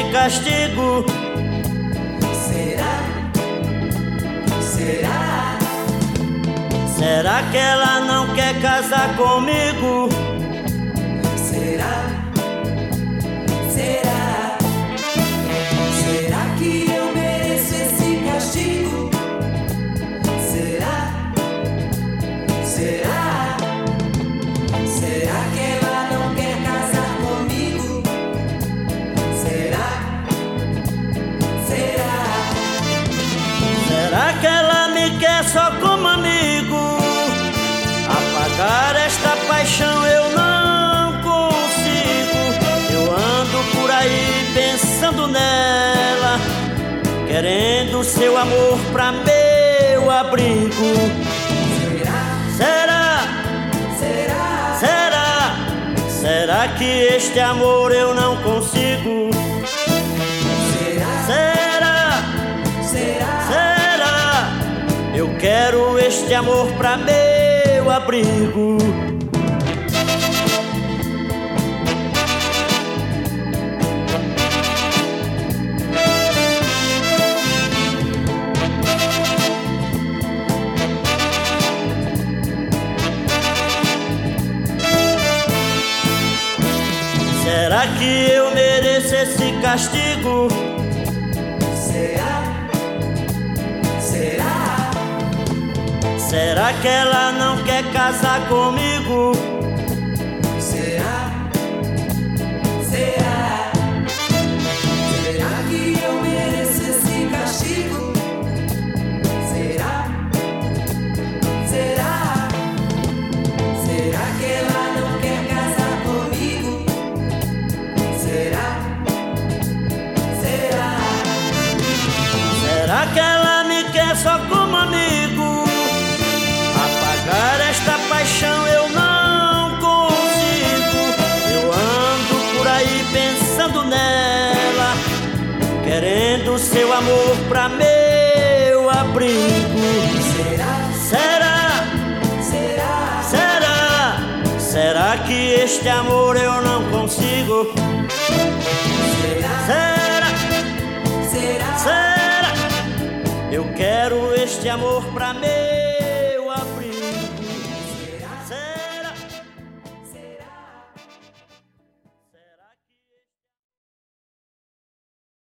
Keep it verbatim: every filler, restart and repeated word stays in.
castigo. Será? Será? Será que ela não quer casar comigo? Será? Será? Será que eu mereço esse castigo? Será? Será? Será que ela não quer casar comigo? Será? Será? Será que ela me quer só como amigo? Apagar esta paixão eu não consigo. Eu ando por aí pensando nela, querendo seu amor pra meu abrigo. Será? Será? Será? Será que este amor eu não consigo? Será? Será? Será? Será? Eu quero este amor pra meu abrigo. Será que eu mereço esse castigo? Será? Será? Será que ela não quer casar comigo? Será? Será? Será que eu mereço esse castigo? Será? Será? Será que ela não quer casar comigo? Será? Será? Será que ela me quer só como amigo? Apagar esta paixão eu não consigo. Eu ando por aí pensando nela, querendo seu amor pra meu abrigo. Será? Será? Será? Será? Será que este amor eu não consigo? Será? Será? Será? Será? Eu quero este amor pra mim.